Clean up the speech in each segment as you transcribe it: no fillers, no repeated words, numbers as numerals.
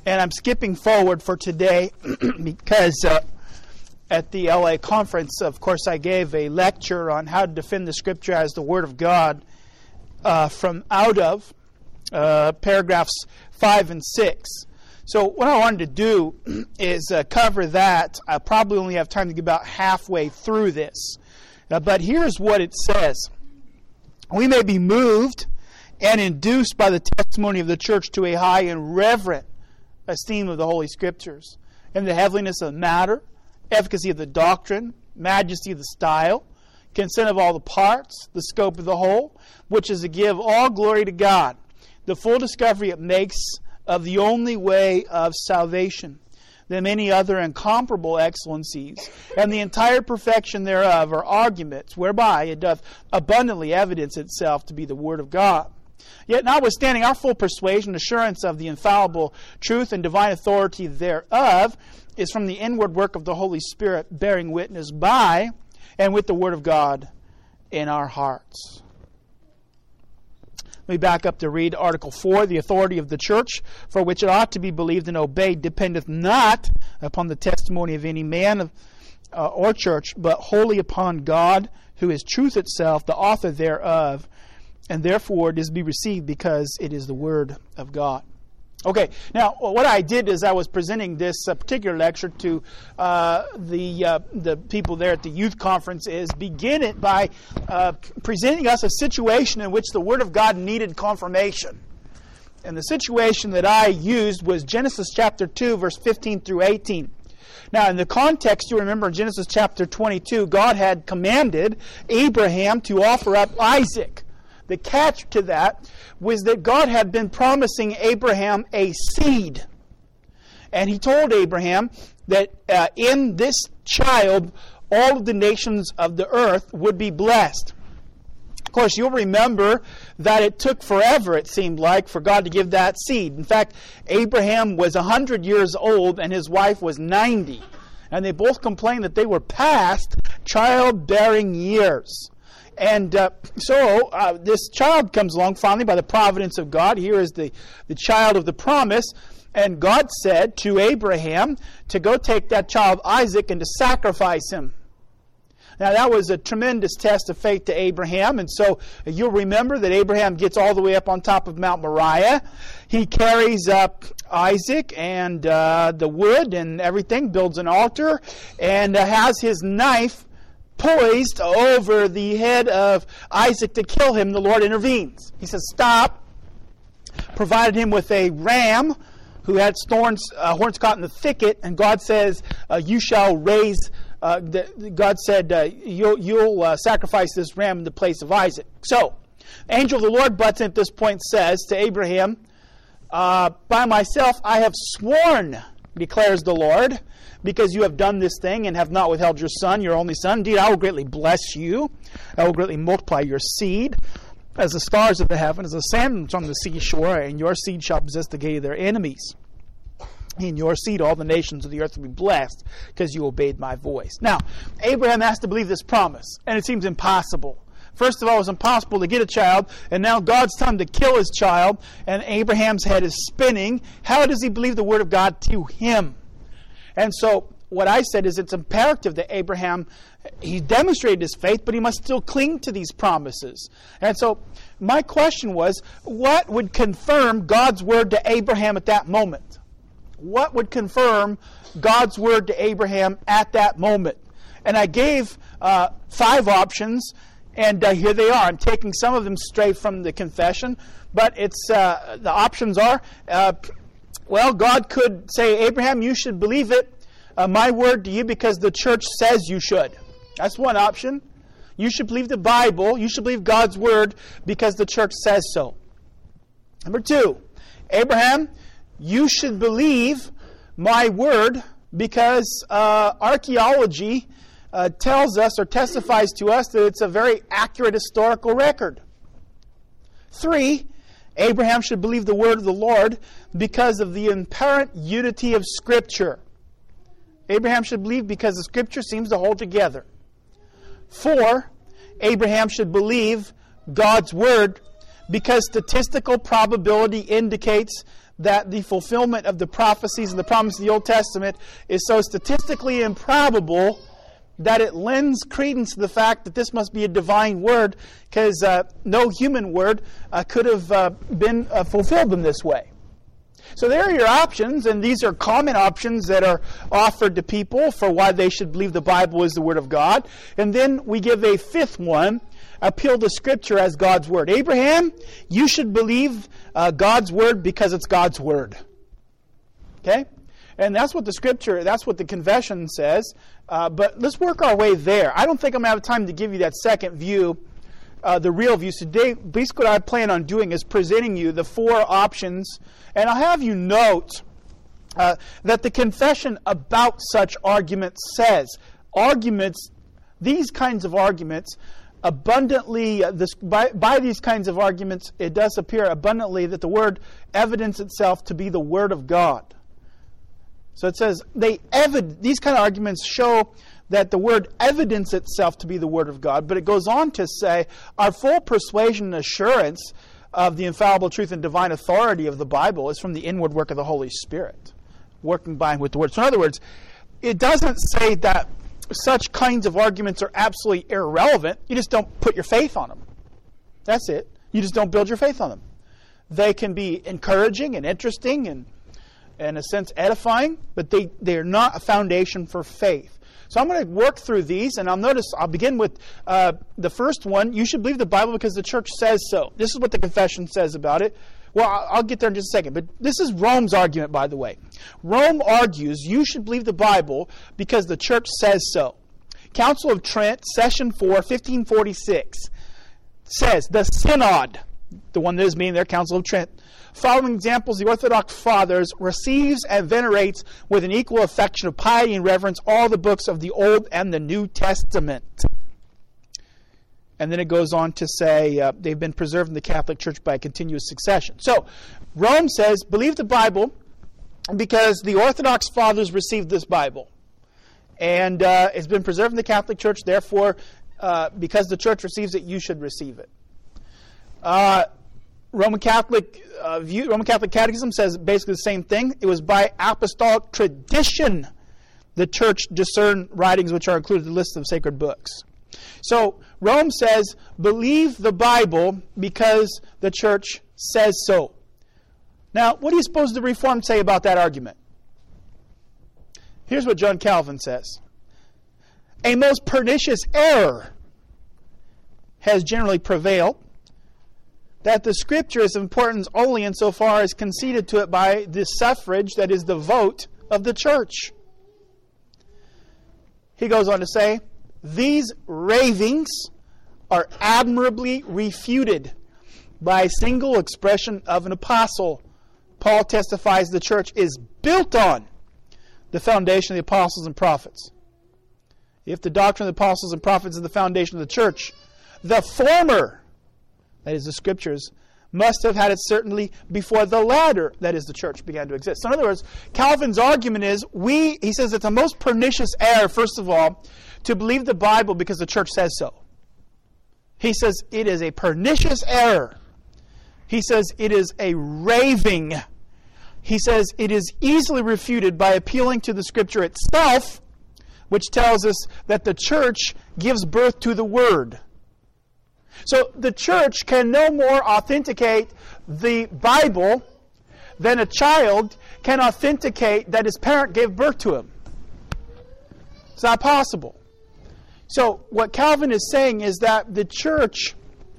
And I'm skipping forward for today because at the LA conference, of course, I gave a lecture on how to defend the Scripture as the Word of God from out of paragraphs 5 and 6. So what I wanted to do is cover that. I probably only have time to get about halfway through this. But here's what it says. We may be moved and induced by the testimony of the church to a high and reverent esteem of the Holy Scriptures, and the heavenliness of the matter, efficacy of the doctrine, majesty of the style, consent of all the parts, the scope of the whole, which is to give all glory to God, the full discovery it makes of the only way of salvation, the many other incomparable excellencies, and the entire perfection thereof are arguments whereby it doth abundantly evidence itself to be the Word of God. Yet notwithstanding our full persuasion, assurance of the infallible truth and divine authority thereof is from the inward work of the Holy Spirit, bearing witness by and with the Word of God in our hearts. Let me back up to read Article 4. The authority of the church, for which it ought to be believed and obeyed, dependeth not upon the testimony of any man or church, but wholly upon God, who is truth itself, the author thereof, and therefore it is to be received because it is the Word of God. Okay, now what I did is I was presenting this particular lecture to the people there at the youth conference, is begin it by presenting us a situation in which the Word of God needed confirmation. And the situation that I used was Genesis chapter 2, verse 15 through 18. Now, in the context, you remember in Genesis chapter 22, God had commanded Abraham to offer up Isaac. The catch to that was that God had been promising Abraham a seed. And he told Abraham that in this child, all of the nations of the earth would be blessed. Of course, you'll remember that it took forever, it seemed like, for God to give that seed. In fact, Abraham was 100 years old and his wife was 90. And they both complained that they were past childbearing years. And so this child comes along finally by the providence of God. Here is the child of the promise. And God said to Abraham to go take that child Isaac and to sacrifice him. Now that was a tremendous test of faith to Abraham. And so you'll remember that Abraham gets all the way up on top of Mount Moriah. He carries up Isaac and the wood and everything, builds an altar, and has his knife poised over the head of Isaac to kill him. The Lord intervenes. He says, stop. Provided him with a ram who had horns caught in the thicket, and God says, you shall raise, God said, you'll sacrifice this ram in the place of Isaac. So, angel of the Lord butts in at this point, says to Abraham, by myself I have sworn, declares the Lord, because you have done this thing and have not withheld your son, your only son. Indeed, I will greatly bless you. I will greatly multiply your seed as the stars of the heaven, as the sand on the seashore, and your seed shall possess the gate of their enemies. In your seed all the nations of the earth will be blessed, because you obeyed my voice. Now, Abraham has to believe this promise, and it seems impossible. First of all, it was impossible to get a child, and now God's telling him to kill his child, and Abraham's head is spinning. How does he believe the word of God to him? And so what I said is it's imperative that Abraham, he demonstrated his faith, but he must still cling to these promises. And so my question was, what would confirm God's word to Abraham at that moment? What would confirm God's word to Abraham at that moment? And I gave 5 options, and here they are. I'm taking some of them straight from the confession, but it's the options are... well, God could say, Abraham, you should believe it, my word to you, because the church says you should. That's one option. You should believe the Bible. You should believe God's word because the church says so. Number 2, Abraham, you should believe my word because archaeology tells us or testifies to us that it's a very accurate historical record. 3, Abraham should believe the word of the Lord because of the apparent unity of Scripture. Abraham should believe because the Scripture seems to hold together. 4, Abraham should believe God's word because statistical probability indicates that the fulfillment of the prophecies and the promise of the Old Testament is so statistically improbable that it lends credence to the fact that this must be a divine word, because no human word could have been fulfilled in this way. So there are your options, and these are common options that are offered to people for why they should believe the Bible is the Word of God. And then we give a fifth one, appeal to Scripture as God's Word. Abraham, you should believe God's Word because it's God's Word. Okay? And that's what the Scripture, that's what the confession says. But let's work our way there. I don't think I'm going to have time to give you that second view, the real view. So today, basically what I plan on doing is presenting you the four options. And I'll have you note that the confession about such arguments says, these kinds of arguments, abundantly, by these kinds of arguments, it does appear abundantly that the word evidence itself to be the Word of God. So it says, these kind of arguments show that the word evidence itself to be the Word of God, but it goes on to say, our full persuasion and assurance of the infallible truth and divine authority of the Bible is from the inward work of the Holy Spirit, working by and with the Word. So in other words, it doesn't say that such kinds of arguments are absolutely irrelevant. You just don't put your faith on them. That's it. You just don't build your faith on them. They can be encouraging and interesting and in a sense edifying, but they're not a foundation for faith. So I'm going to work through these, and I'll begin with the first one. You should believe the Bible because the church says so. This is what the confession says about it. Well, I'll get there in just a second, but this is Rome's argument, by the way. Rome argues you should believe the Bible because the church says so. Council of Trent, Session 4, 1546, says, the Synod, the one that is meaning there, Council of Trent, following examples, the Orthodox Fathers receives and venerates with an equal affection of piety and reverence all the books of the Old and the New Testament. And then it goes on to say they've been preserved in the Catholic Church by a continuous succession. So Rome says, believe the Bible because the Orthodox Fathers received this Bible. And it's been preserved in the Catholic Church, therefore, because the Church receives it, you should receive it. Roman Catholic Catechism says basically the same thing. It was by apostolic tradition the Church discerned writings which are included in the list of sacred books. So Rome says, believe the Bible because the Church says so. Now, what do you suppose the Reformed say about that argument? Here's what John Calvin says. A most pernicious error has generally prevailed, that the Scripture is of importance only insofar as conceded to it by the suffrage, that is the vote, of the Church. He goes on to say, these ravings are admirably refuted by a single expression of an apostle. Paul testifies the Church is built on the foundation of the apostles and prophets. If the doctrine of the apostles and prophets is the foundation of the Church, the former, that is the Scriptures, must have had it certainly before the latter, that is the Church, began to exist. So in other words, Calvin's argument is, he says it's a most pernicious error, first of all, to believe the Bible because the Church says so. He says it is a pernicious error. He says it is a raving. He says it is easily refuted by appealing to the Scripture itself, which tells us that the Church gives birth to the Word. So the Church can no more authenticate the Bible than a child can authenticate that his parent gave birth to him. It's not possible. So what Calvin is saying is that the Church,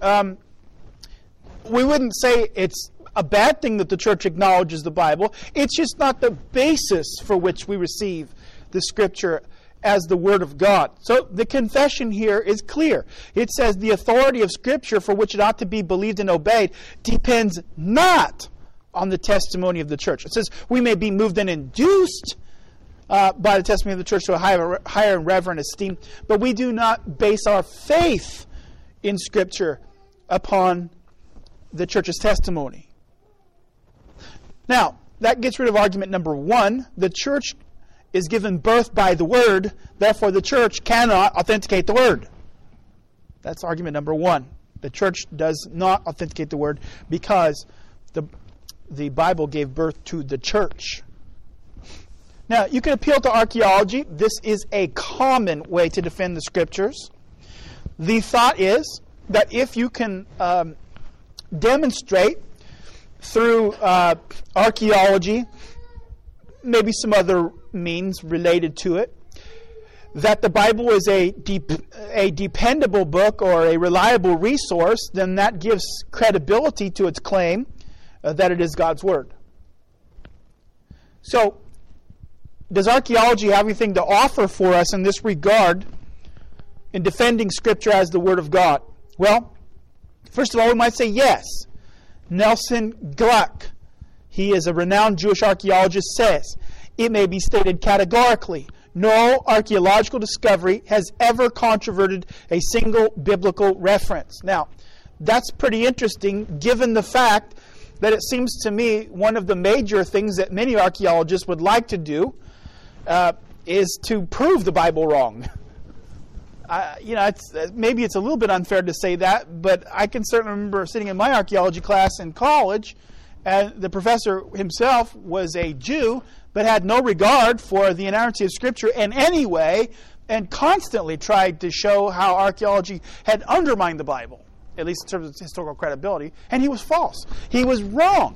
we wouldn't say it's a bad thing that the Church acknowledges the Bible. It's just not the basis for which we receive the Scripture as the Word of God. So the confession here is clear. It says the authority of Scripture for which it ought to be believed and obeyed depends not on the testimony of the Church. It says we may be moved and induced by the testimony of the Church to a higher and reverent esteem, but we do not base our faith in Scripture upon the Church's testimony. Now, that gets rid of argument number one. The Church is given birth by the Word, therefore the Church cannot authenticate the Word. That's argument number one. The Church does not authenticate the Word because the the Bible gave birth to the church. Now, you can appeal to archaeology. This is a common way to defend the Scriptures. The thought is that if you can demonstrate through archaeology, maybe some other means related to it, that the Bible is a dependable book or a reliable resource, then that gives credibility to its claim that it is God's Word. So, does archaeology have anything to offer for us in this regard in defending Scripture as the Word of God? Well, first of all, we might say yes. Nelson Gluck, he is a renowned Jewish archaeologist, says, it may be stated categorically, no archaeological discovery has ever controverted a single biblical reference. Now, that's pretty interesting given the fact that it seems to me one of the major things that many archaeologists would like to do is to prove the Bible wrong. Maybe it's a little bit unfair to say that, but I can certainly remember sitting in my archaeology class in college, and the professor himself was a Jew, but had no regard for the inerrancy of Scripture in any way, and constantly tried to show how archaeology had undermined the Bible, at least in terms of historical credibility, and he was false. He was wrong.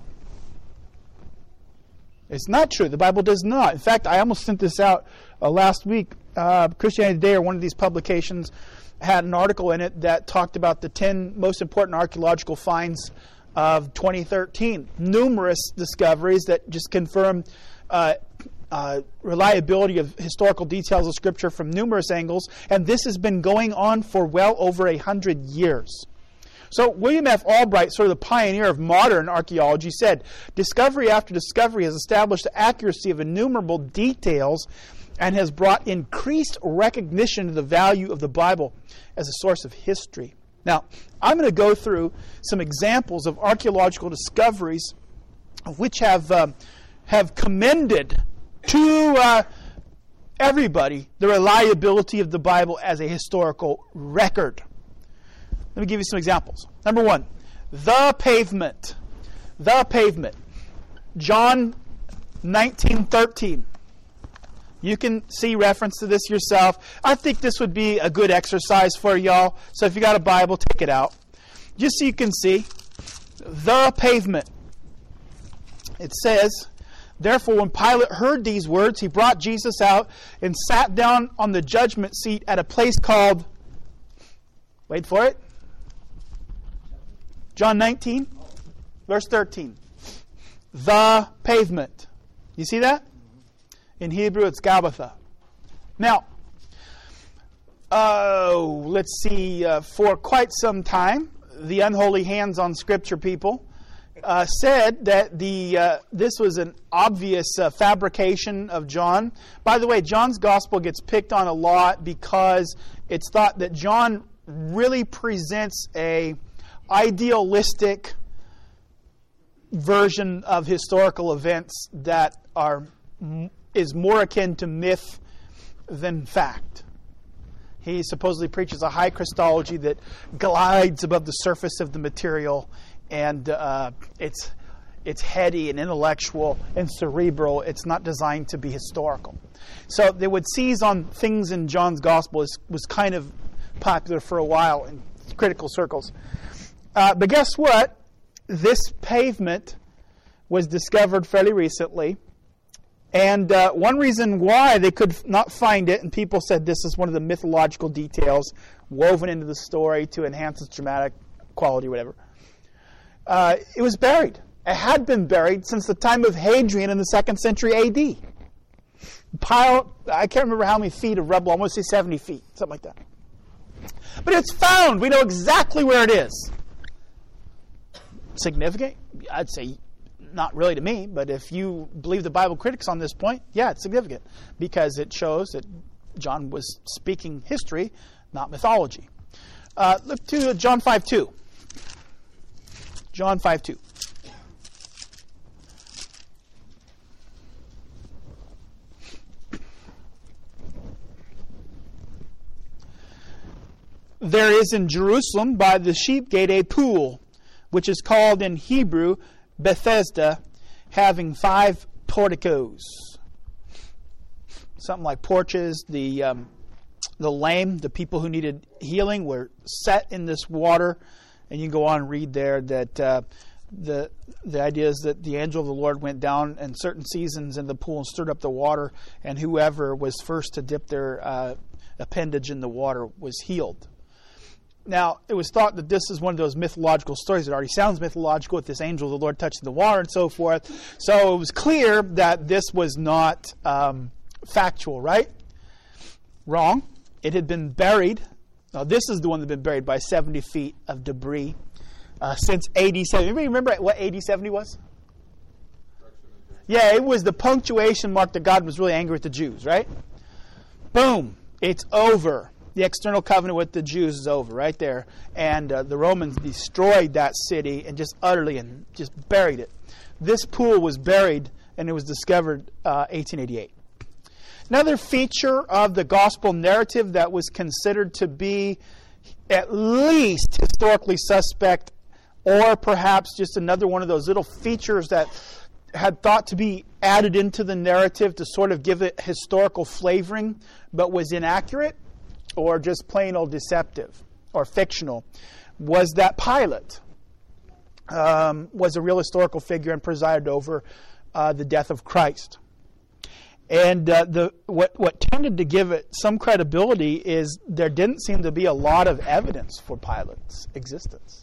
It's not true. The Bible does not. In fact, I almost sent this out last week. Christianity Today, or one of these publications, had an article in it that talked about the 10 most important archaeological finds of 2013. Numerous discoveries that just confirm reliability of historical details of Scripture from numerous angles, and this has been going on for well over 100 years. So William F. Albright, sort of the pioneer of modern archaeology, said, discovery after discovery has established the accuracy of innumerable details and has brought increased recognition of the value of the Bible as a source of history. Now, I'm going to go through some examples of archaeological discoveries which have commended to everybody the reliability of the Bible as a historical record. Let me give you some examples. Number one, the pavement. The pavement. John 19:13. You can see reference to this yourself. I think this would be a good exercise for y'all. So if you got a Bible, take it out. Just so you can see. The pavement. It says, therefore, when Pilate heard these words, he brought Jesus out and sat down on the judgment seat at a place called, wait for it, John 19, verse 13. The pavement. You see that? In Hebrew, it's Gabbatha. Now, let's see, for quite some time, the unholy hands on Scripture people said that this was an obvious fabrication of John. By the way, John's Gospel gets picked on a lot because it's thought that John really presents a idealistic version of historical events that is more akin to myth than fact. He supposedly preaches a high Christology that glides above the surface of the material, and it's heady and intellectual and cerebral. It's not designed to be historical. So they would seize on things in John's Gospel was kind of popular for a while in critical circles. But guess what? This pavement was discovered fairly recently. And one reason why they could not find it, and people said this is one of the mythological details woven into the story to enhance its dramatic quality or whatever. It was buried. It had been buried since the time of Hadrian in the 2nd century A.D. Pile, I can't remember how many feet of rubble, I want to say 70 feet, something like that. But it's found. We know exactly where it is. Significant? I'd say not really to me, but if you believe the Bible critics on this point, yeah, it's significant because it shows that John was speaking history, not mythology. Look to John 5:2. John 5:2. There is in Jerusalem by the sheep gate a pool, which is called in Hebrew Bethesda having 5 porticos. Something like porches. The lame, the people who needed healing, were set in this water. And you can go on and read there that the idea is that the angel of the Lord went down in certain seasons in the pool and stirred up the water, and whoever was first to dip their appendage in the water was healed. Now, it was thought that this is one of those mythological stories. It already sounds mythological with this angel of the Lord touching the water and so forth. So it was clear that this was not factual, right? Wrong. It had been buried. Now, this is the one that had been buried by 70 feet of debris since AD 70. Anybody remember what AD 70 was? Yeah, it was the punctuation mark that God was really angry with the Jews, right? Boom. It's over. The external covenant with the Jews is over right there. And the Romans destroyed that city and just utterly and just buried it. This pool was buried, and it was discovered 1888. Another feature of the gospel narrative that was considered to be at least historically suspect, or perhaps just another one of those little features that had thought to be added into the narrative to sort of give it historical flavoring, but was inaccurate, or just plain old deceptive or fictional, was that Pilate was a real historical figure and presided over the death of Christ. And what tended to give it some credibility is there didn't seem to be a lot of evidence for Pilate's existence.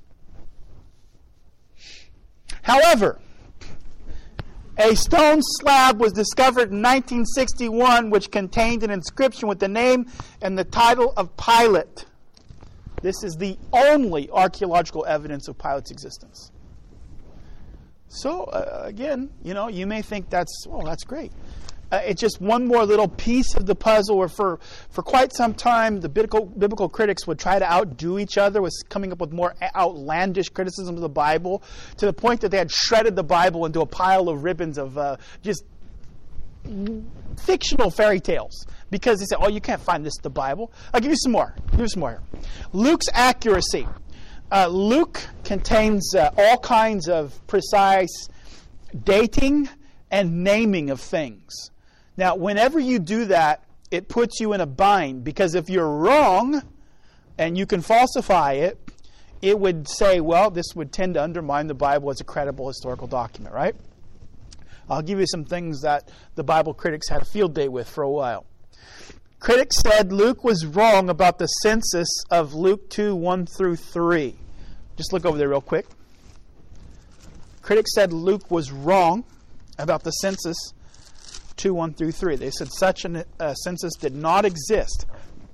However, a stone slab was discovered in 1961 which contained an inscription with the name and the title of Pilate. This is the only archaeological evidence of Pilate's existence. So, again, you may think that's great. It's just one more little piece of the puzzle where for quite some time the biblical critics would try to outdo each other with coming up with more outlandish criticisms of the Bible, to the point that they had shredded the Bible into a pile of ribbons of just fictional fairy tales, because they said, you can't find this in the Bible. I'll give you some more. Here. Luke's accuracy. Luke contains all kinds of precise dating and naming of things. Now, whenever you do that, it puts you in a bind, because if you're wrong and you can falsify it, it would say, this would tend to undermine the Bible as a credible historical document, right? I'll give you some things that the Bible critics had a field day with for a while. Critics said Luke was wrong about the census of Luke 2, 1 through 3. Just look over there real quick. Critics said Luke was wrong about the census 2, 1 through 3. They said such a census did not exist.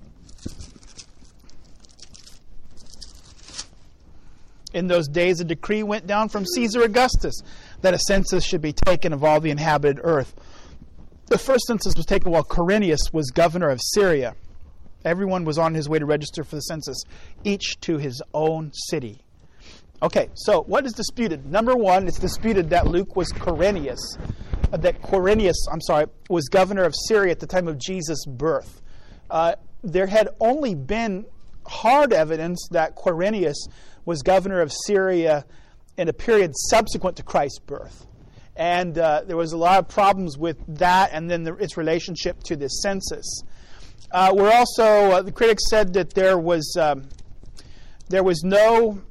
In those days, a decree went down from Caesar Augustus that a census should be taken of all the inhabited earth. The first census was taken while Quirinius was governor of Syria. Everyone was on his way to register for the census, each to his own city. Okay, so what is disputed? Number one, it's disputed that Quirinius was governor of Syria at the time of Jesus' birth. There had only been hard evidence that Quirinius was governor of Syria in a period subsequent to Christ's birth. And there was a lot of problems with that, and then its relationship to the census. The critics said that there was no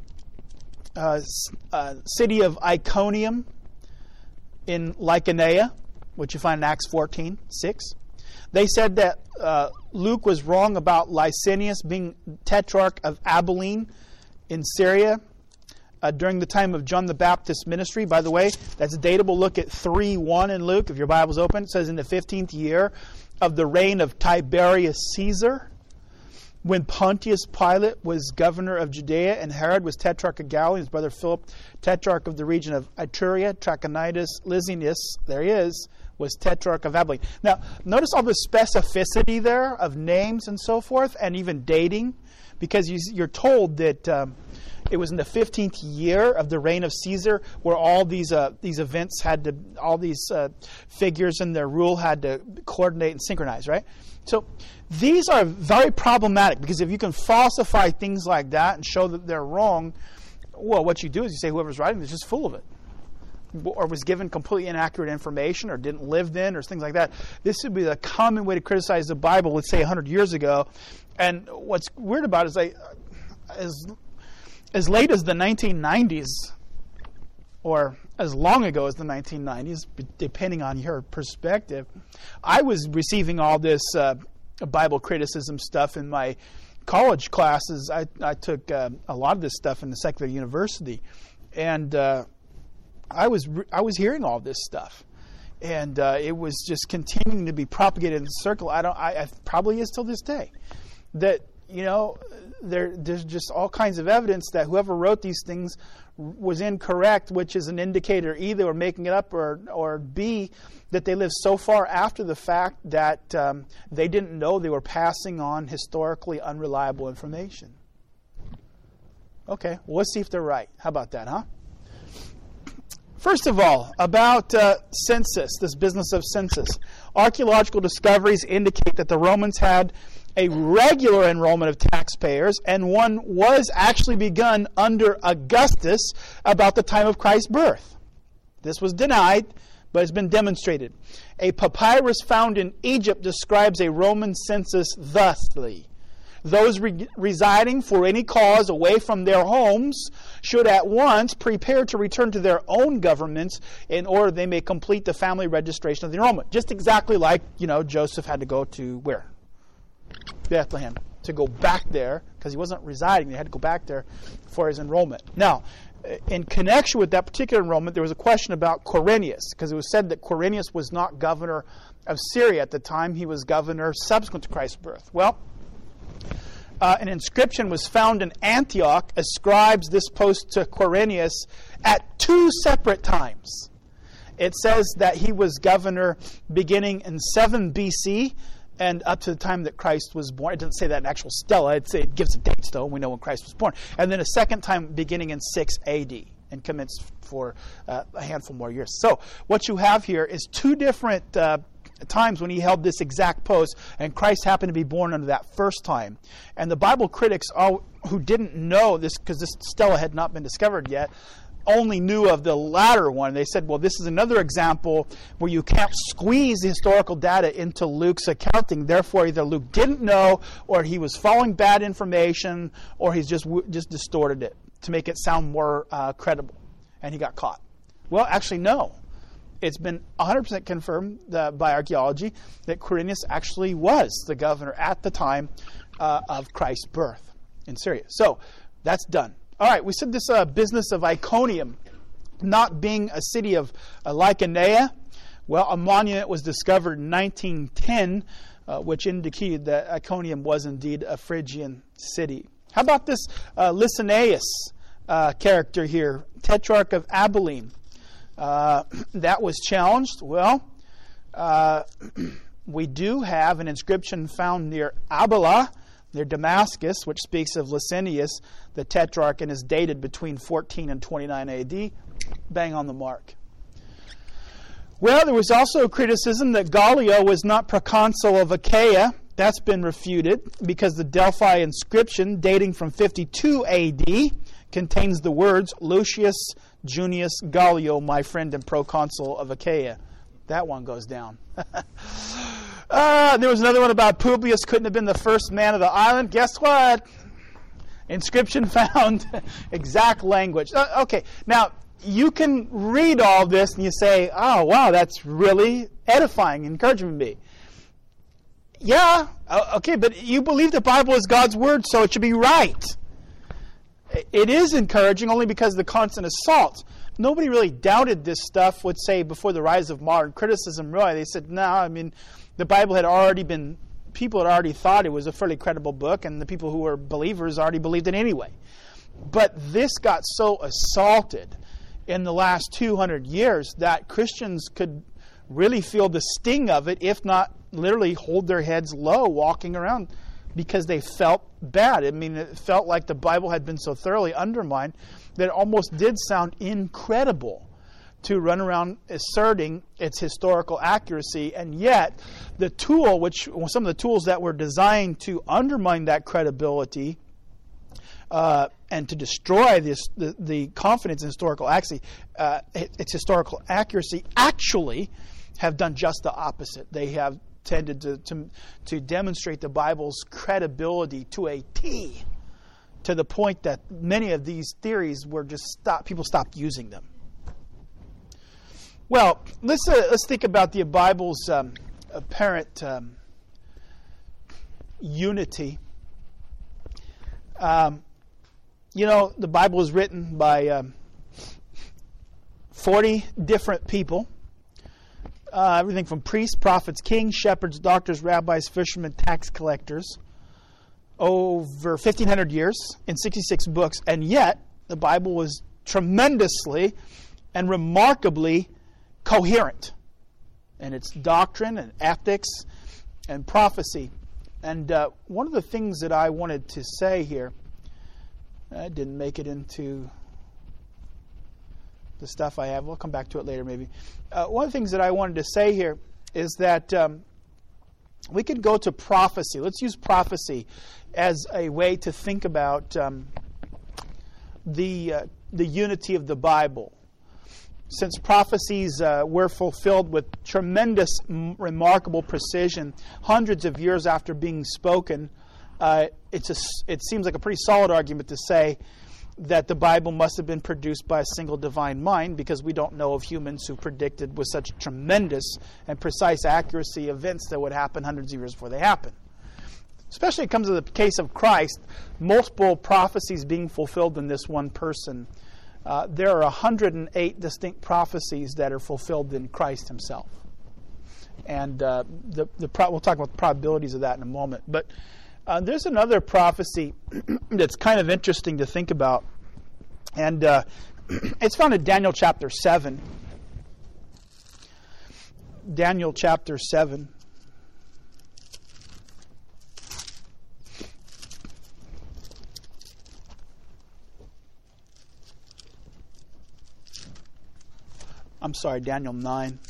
city of Iconium in Lycaonia, which you find in Acts 14:6. They said that Luke was wrong about Licinius being tetrarch of Abilene in Syria during the time of John the Baptist's ministry. By the way, that's datable. Look at 3:1 in Luke, if your Bible's open. It says, in the 15th year of the reign of Tiberius Caesar, when Pontius Pilate was governor of Judea and Herod was tetrarch of Galilee, his brother Philip, tetrarch of the region of Iturea, Trachonitis, Lysanias, there he is, was tetrarch of Abilene. Now, notice all the specificity there of names and so forth, and even dating, because you're told that it was in the 15th year of the reign of Caesar where all these events all these figures in their rule had to coordinate and synchronize, right? So these are very problematic, because if you can falsify things like that and show that they're wrong, well, what you do is you say whoever's writing this is just full of it. or was given completely inaccurate information or didn't live then or things like that. This would be the common way to criticize the Bible, let's say 100 years ago. And what's weird about it is as late as the 1990s, or as long ago as the 1990s, depending on your perspective, I was receiving all this Bible criticism stuff in my college classes. I took a lot of this stuff in the secular university, and I was hearing all this stuff, and it was just continuing to be propagated in the circle. I probably is till this day that there's just all kinds of evidence that whoever wrote these things was incorrect, which is an indicator either or making it up, or B, that they lived so far after the fact that they didn't know they were passing on historically unreliable information. Okay, well, let's see if they're right. How about that, huh? First of all, about census, this business of census. Archaeological discoveries indicate that the Romans had a regular enrollment of taxpayers, and one was actually begun under Augustus about the time of Christ's birth. This was denied, but it's been demonstrated. A papyrus found in Egypt describes a Roman census thusly: those residing for any cause away from their homes should at once prepare to return to their own governments in order they may complete the family registration of the enrollment. Just exactly like, Joseph had to go to where? Bethlehem, to go back there, because he wasn't residing. They had to go back there for his enrollment. Now, in connection with that particular enrollment, there was a question about Quirinius, because it was said that Quirinius was not governor of Syria at the time. He was governor subsequent to Christ's birth. Well, an inscription was found in Antioch, ascribes this post to Quirinius at 2 separate times. It says that he was governor beginning in 7 BC and up to the time that Christ was born. It doesn't say that in actual stela. It gives the dates, though. We know when Christ was born. And then a second time beginning in 6 AD and commenced for a handful more years. So what you have here is 2 different times when he held this exact post, and Christ happened to be born under that first time. And the Bible critics, who didn't know this, because this stela had not been discovered yet, only knew of the latter one. They said, well, this is another example where you can't squeeze the historical data into Luke's accounting. Therefore, either Luke didn't know, or he was following bad information, or he's just distorted it to make it sound more credible, and he got caught. Well, actually, no. It's been 100% confirmed by archaeology that Quirinius actually was the governor at the time of Christ's birth in Syria. So that's done. All right, we said this business of Iconium not being a city of Lycaonia. Well, a monument was discovered in 1910, which indicated that Iconium was indeed a Phrygian city. How about this Lysanias character here, Tetrarch of Abilene? That was challenged. Well, we do have an inscription found near Abila, near Damascus, which speaks of Lysanias, the Tetrarch, and is dated between 14 and 29 AD. Bang on the mark. Well, there was also criticism that Gallio was not proconsul of Achaia. That's been refuted because the Delphi inscription, dating from 52 AD, contains the words, Lucius Junius Gallio, my friend and proconsul of Achaia. That one goes down. There was another one about Publius couldn't have been the first man of the island. Guess what? Inscription found. Exact language. Okay, now you can read all this and you say, oh, wow, that's really edifying, encouraging me. Yeah, okay, but you believe the Bible is God's word, so it should be right. It is encouraging only because of the constant assault. Nobody really doubted this stuff, would say, before the rise of modern criticism, really. They said, no, I mean, the Bible had already been, people had already thought it was a fairly credible book, and the people who were believers already believed it anyway. But this got so assaulted in the last 200 years that Christians could really feel the sting of it, if not literally hold their heads low walking around, because they felt bad. I mean, it felt like the Bible had been so thoroughly undermined that it almost did sound incredible to run around asserting its historical accuracy, and yet the tool, which some of the tools that were designed to undermine that credibility, and to destroy the confidence in historical accuracy, its historical accuracy, actually have done just the opposite. They have tended to demonstrate the Bible's credibility to a T, to the point that many of these theories were just people stopped using them. Well, let's think about the Bible's apparent unity. The Bible is written by 40 different people. Everything from priests, prophets, kings, shepherds, doctors, rabbis, fishermen, tax collectors. Over 1,500 years in 66 books. And yet, the Bible was tremendously and remarkably coherent in its doctrine and ethics and prophecy. And one of the things that I wanted to say here, I didn't make it into the stuff I have. We'll come back to it later maybe. One of the things that I wanted to say here is that we could go to prophecy. Let's use prophecy as a way to think about the unity of the Bible. Since prophecies were fulfilled with tremendous, remarkable precision, hundreds of years after being spoken, it seems like a pretty solid argument to say that the Bible must have been produced by a single divine mind, because we don't know of humans who predicted with such tremendous and precise accuracy events that would happen hundreds of years before they happen. Especially it comes to the case of Christ, multiple prophecies being fulfilled in this one person. There are 108 distinct prophecies that are fulfilled in Christ himself. And we'll talk about the probabilities of that in a moment. But there's another prophecy that's kind of interesting to think about. And it's found in Daniel chapter 7. Daniel chapter 7. I'm sorry, Daniel 9.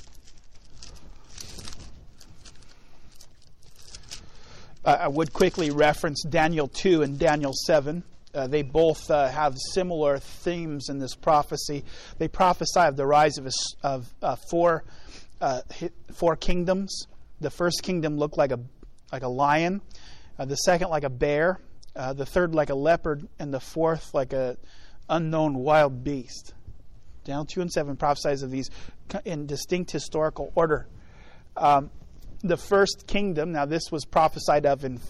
I would quickly reference Daniel 2 and Daniel 7. They both have similar themes in this prophecy. They prophesy of the rise of four kingdoms. The first kingdom looked like a lion, the second like a bear, the third like a leopard, and the fourth like a unknown wild beast. Daniel 2 and 7 prophesies of these in distinct historical order. The first kingdom, now this was prophesied of in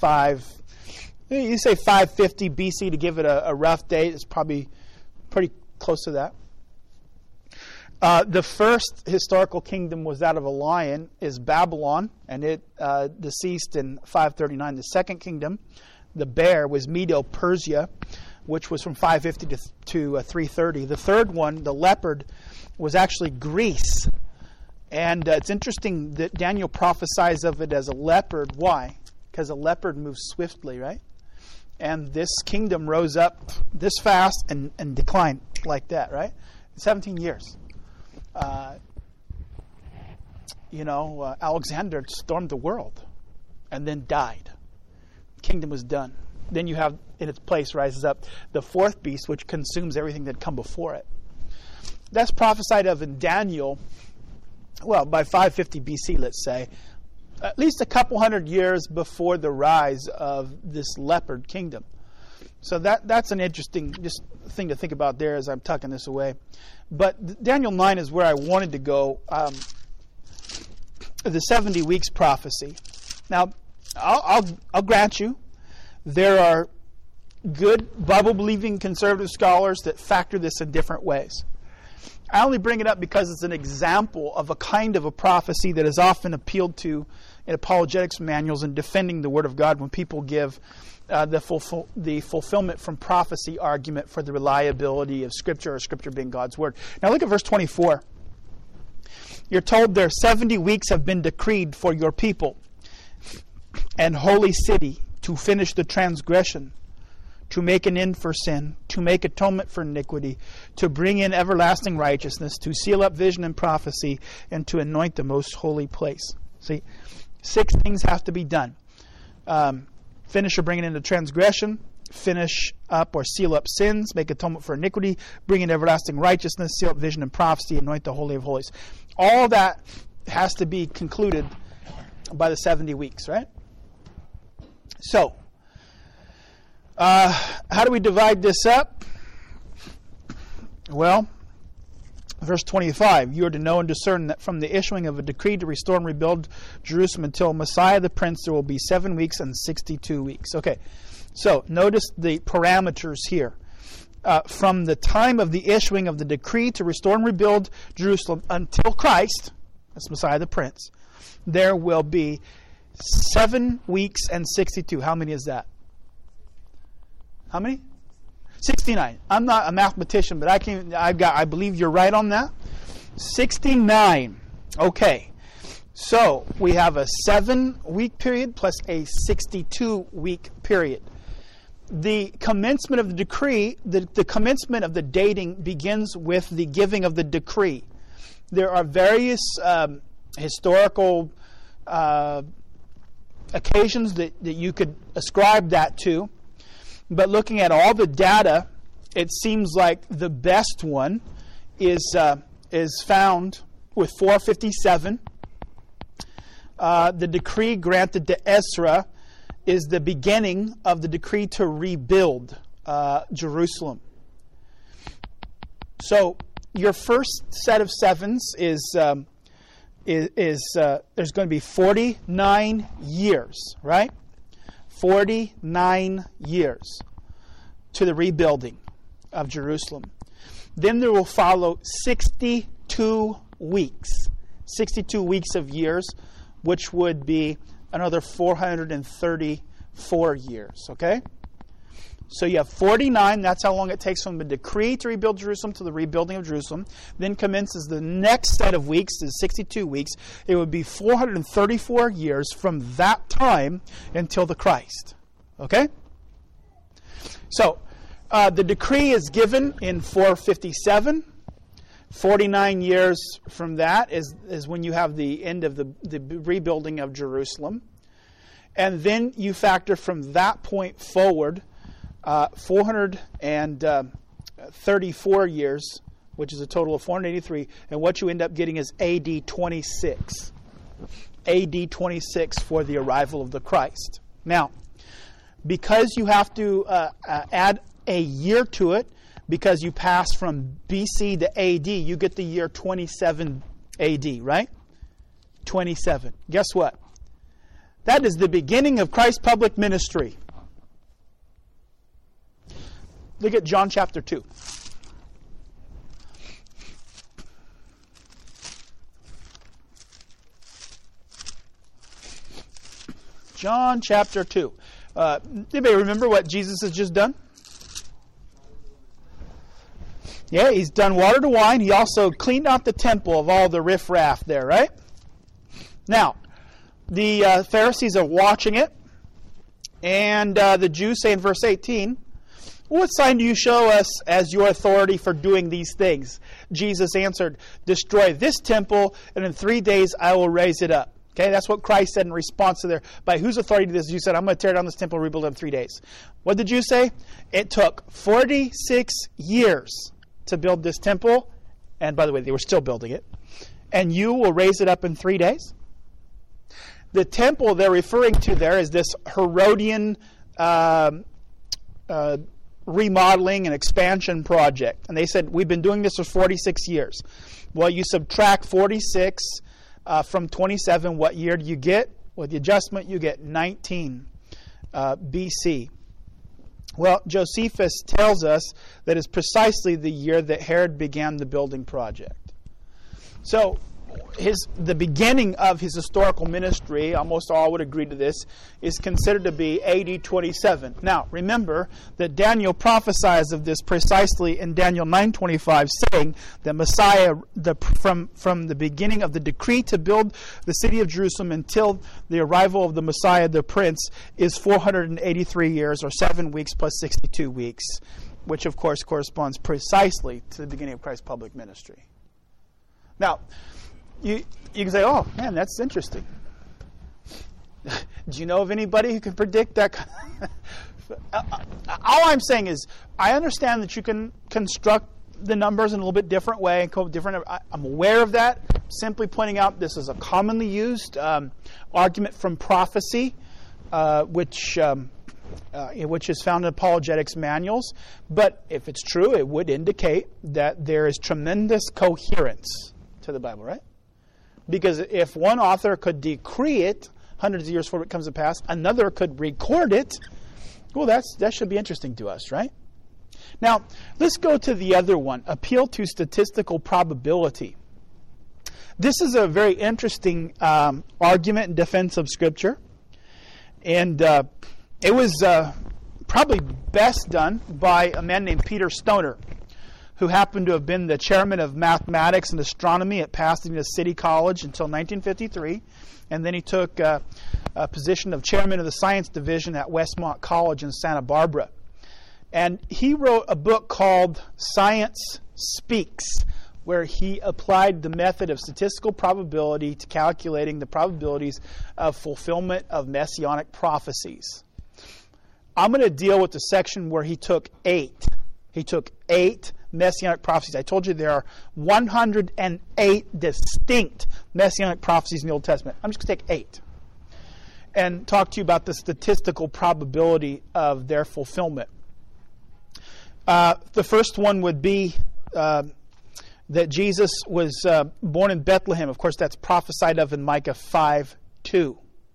550 BC to give it a rough date. It's probably pretty close to that. The first historical kingdom was that of a lion, is Babylon, and it deceased in 539. The second kingdom, the bear, was Medo-Persia, which was from 550 to 330. The third one, the leopard, was actually Greece. And it's interesting that Daniel prophesies of it as a leopard. Why? Because a leopard moves swiftly, right? And this kingdom rose up this fast and declined like that, right? 17 years. Alexander stormed the world and then died. Kingdom was done. Then you have, in its place, rises up the fourth beast, which consumes everything that come before it. That's prophesied of in Daniel, well, by 550 BC, let's say, at least a couple hundred years before the rise of this leopard kingdom. So that's an interesting just thing to think about there as I'm tucking this away. But Daniel 9 is where I wanted to go. The 70 weeks prophecy. Now, I'll grant you, there are good Bible-believing conservative scholars that factor this in different ways. I only bring it up because it's an example of a kind of a prophecy that is often appealed to in apologetics manuals and defending the Word of God when people give the fulfillment from prophecy argument for the reliability of Scripture, or Scripture being God's Word. Now look at verse 24. You're told there 70 weeks have been decreed for your people and holy city to finish the transgression, to make an end for sin, to make atonement for iniquity, to bring in everlasting righteousness, to seal up vision and prophecy, and to anoint the most holy place. See, 6 things have to be done. Finish or bring it into transgression, finish up or seal up sins, make atonement for iniquity, bring in everlasting righteousness, seal up vision and prophecy, anoint the Holy of Holies. All that has to be concluded by the 70 weeks, right? So, how do we divide this up? Well, verse 25, you are to know and discern that from the issuing of a decree to restore and rebuild Jerusalem until Messiah the Prince, there will be 7 weeks and 62 weeks. Okay, so notice the parameters here. From the time of the issuing of the decree to restore and rebuild Jerusalem until Christ, that's Messiah the Prince, there will be 7 weeks and 62. How many is that? How many? 69. I'm not a mathematician, but I believe you're right on that. 69. Okay. So we have a 7-week period plus a 62-week period. The commencement of the decree, the commencement of the dating begins with the giving of the decree. There are various historical occasions that you could ascribe that to. But looking at all the data, it seems like the best one is found with 457. The decree granted to Ezra is the beginning of the decree to rebuild Jerusalem. So your first set of sevens is there's going to be 49 years, right? 49 years to the rebuilding of Jerusalem. Then there will follow 62 weeks. 62 weeks of years, which would be another 434 years, okay? So you have 49, that's how long it takes from the decree to rebuild Jerusalem to the rebuilding of Jerusalem. Then commences the next set of weeks, the 62 weeks. It would be 434 years from that time until the Christ. Okay? So, the decree is given in 457. 49 years from that is when you have the end of the rebuilding of Jerusalem. And then you factor from that point forward 434 years, which is a total of 483, and what you end up getting is AD 26. AD 26 for the arrival of the Christ. Now, because you have to add a year to it, because you pass from BC to AD, you get the year 27 AD, right? 27. Guess what? That is the beginning of Christ's public ministry. Look at John chapter 2. John chapter 2. Anybody remember what Jesus has just done? Yeah, he's done water to wine. He also cleaned out the temple of all the riffraff there, right? Now, the Pharisees are watching it, and the Jews say in verse 18, "What sign do you show us as your authority for doing these things?" Jesus answered, "Destroy this temple, and in 3 days I will raise it up." Okay, that's what Christ said in response to their, by whose authority did this? You said, "I'm going to tear down this temple, rebuild it in 3 days." What did you say? It took 46 years to build this temple, and by the way, they were still building it, and you will raise it up in 3 days? The temple they're referring to there is this Herodian remodeling and expansion project. And they said, we've been doing this for 46 years. Well, you subtract 46 from 27, what year do you get? With the adjustment, you get 19 BC. Well, Josephus tells us that it's precisely the year that Herod began the building project. So, the beginning of his historical ministry, almost all would agree to this, is considered to be AD 27. Now, remember that Daniel prophesies of this precisely in Daniel 9:25, saying that Messiah, from the beginning of the decree to build the city of Jerusalem until the arrival of the Messiah, the Prince, is 483 years, or 7 weeks plus 62 weeks, which of course corresponds precisely to the beginning of Christ's public ministry. Now, you can say, "Oh, man, that's interesting." Do you know of anybody who can predict that All I'm saying is, I understand that you can construct the numbers in a little bit different way and code different. I'm aware of that. Simply pointing out this is a commonly used argument from prophecy, which is found in apologetics manuals. But if it's true, it would indicate that there is tremendous coherence to the Bible, right? Because if one author could decree it hundreds of years before it comes to pass, another could record it. Well, that should be interesting to us, right? Now, let's go to the other one, appeal to statistical probability. This is a very interesting argument in defense of Scripture. And it was probably best done by a man named Peter Stoner, who happened to have been the chairman of mathematics and astronomy at Pasadena City College until 1953. And then he took a position of chairman of the science division at Westmont College in Santa Barbara. And he wrote a book called Science Speaks, where he applied the method of statistical probability to calculating the probabilities of fulfillment of messianic prophecies. I'm going to deal with the section where he took 8. He took 8 messianic prophecies. I told you there are 108 distinct messianic prophecies in the Old Testament. I'm just going to take 8 and talk to you about the statistical probability of their fulfillment. The first one would be that Jesus was born in Bethlehem. Of course, that's prophesied of in Micah 5:2.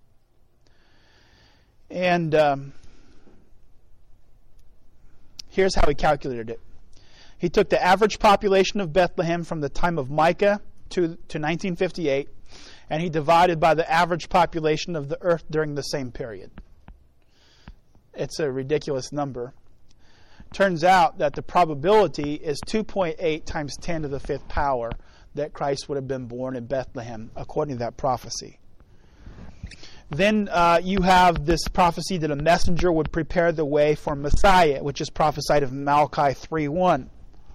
And here's how he calculated it. He took the average population of Bethlehem from the time of Micah to 1958, and he divided by the average population of the earth during the same period. It's a ridiculous number. Turns out that the probability is 2.8 times 10 to the 5th power that Christ would have been born in Bethlehem, according to that prophecy. Then you have this prophecy that a messenger would prepare the way for Messiah, which is prophesied of Malachi 3:1.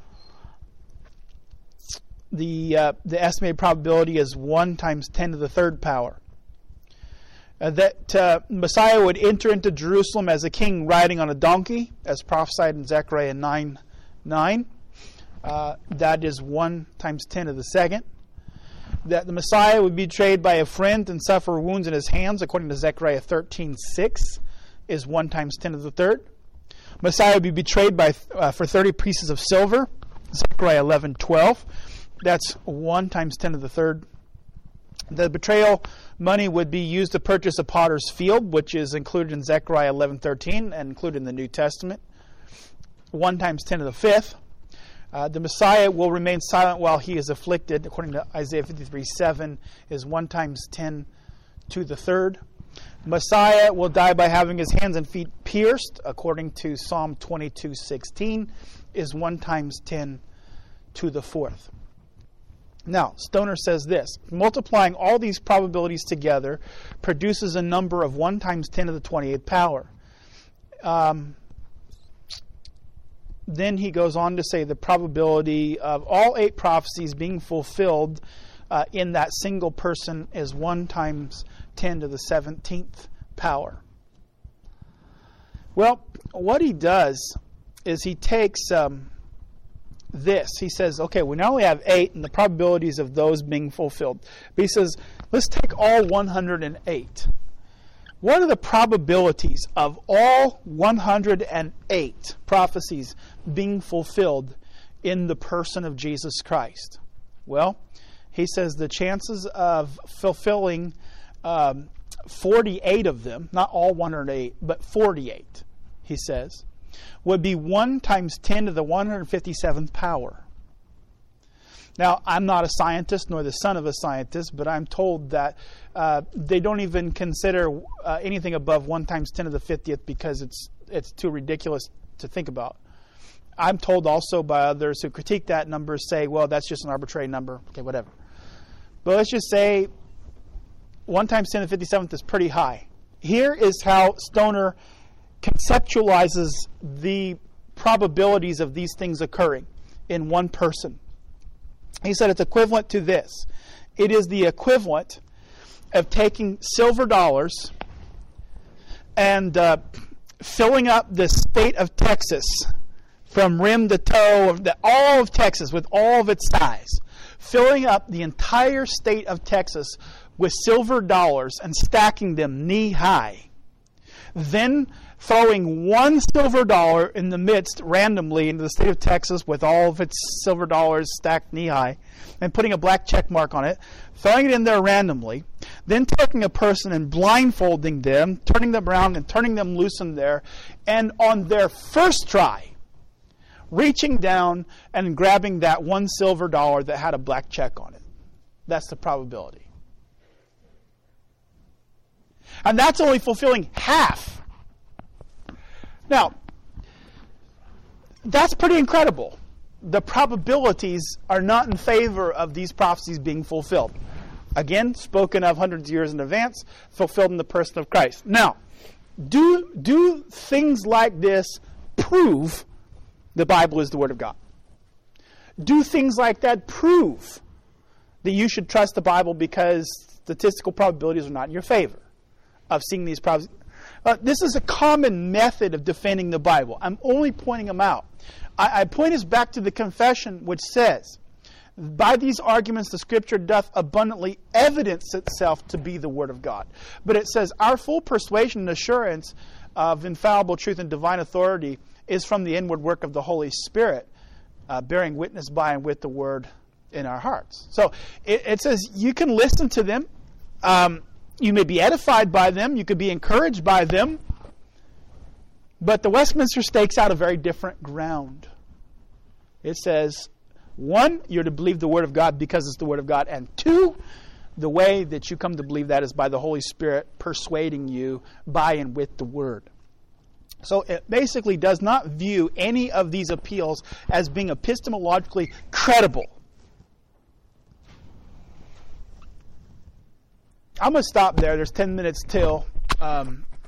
The estimated probability is 1 times 10 to the 3rd power. That Messiah would enter into Jerusalem as a king riding on a donkey, as prophesied in Zechariah 9:9. That is 1 times 10 to the 2nd. That the Messiah would be betrayed by a friend and suffer wounds in his hands, according to Zechariah 13:6, is 1 times 10 to the 3rd. Messiah would be betrayed for 30 pieces of silver, Zechariah 11:12. That's 1 times 10 to the 3rd. The betrayal money would be used to purchase a potter's field, which is included in Zechariah 11:13 and included in the New Testament. 1 times 10 to the 5th. The Messiah will remain silent while he is afflicted, according to Isaiah 53:7, is 1 times 10 to the 3rd. Messiah will die by having his hands and feet pierced, according to Psalm 22:16, is 1 times 10 to the 4th. Now, Stoner says this: multiplying all these probabilities together produces a number of 1 times 10 to the 28th power. Then he goes on to say the probability of all 8 prophecies being fulfilled in that single person is 1 times 10 to the 17th power. Well, what he does is he takes this. He says, okay, we not only have 8 and the probabilities of those being fulfilled, but he says, let's take all 108. What are the probabilities of all 108 prophecies being fulfilled in the person of Jesus Christ? Well, he says the chances of fulfilling 48 of them, not all 108, but 48, he says, would be 1 times 10 to the 157th power. Now, I'm not a scientist nor the son of a scientist, but I'm told that they don't even consider anything above 1 times 10 to the 50th because it's too ridiculous to think about. I'm told also by others who critique that number say, well, that's just an arbitrary number. Okay, whatever. But let's just say 1 times 10 to the 57th is pretty high. Here is how Stoner conceptualizes the probabilities of these things occurring in one person. He said it's equivalent to this. It is the equivalent of taking silver dollars and filling up the state of Texas from rim to toe, all of Texas with all of its size, filling up the entire state of Texas with silver dollars and stacking them knee high. Then throwing one silver dollar in the midst randomly into the state of Texas with all of its silver dollars stacked knee high and putting a black check mark on it, throwing it in there randomly, then taking a person and blindfolding them, turning them around and turning them loose in there, and on their first try, reaching down and grabbing that one silver dollar that had a black check on it. That's the probability. And that's only fulfilling half. Now, that's pretty incredible. The probabilities are not in favor of these prophecies being fulfilled. Again, spoken of hundreds of years in advance, fulfilled in the person of Christ. Now, do things like this prove the Bible is the Word of God? Do things like that prove that you should trust the Bible because statistical probabilities are not in your favor of seeing these prophecies? This is a common method of defending the Bible. I'm only pointing them out. I point us back to the confession which says, by these arguments the Scripture doth abundantly evidence itself to be the Word of God. But it says, our full persuasion and assurance of infallible truth and divine authority is from the inward work of the Holy Spirit, bearing witness by and with the Word in our hearts. So it says you can listen to them. You may be edified by them. You could be encouraged by them. But the Westminster stakes out a very different ground. It says, 1, you're to believe the Word of God because it's the Word of God. And 2, the way that you come to believe that is by the Holy Spirit persuading you by and with the Word. So it basically does not view any of these appeals as being epistemologically credible. I'm going to stop there. There's 10 minutes till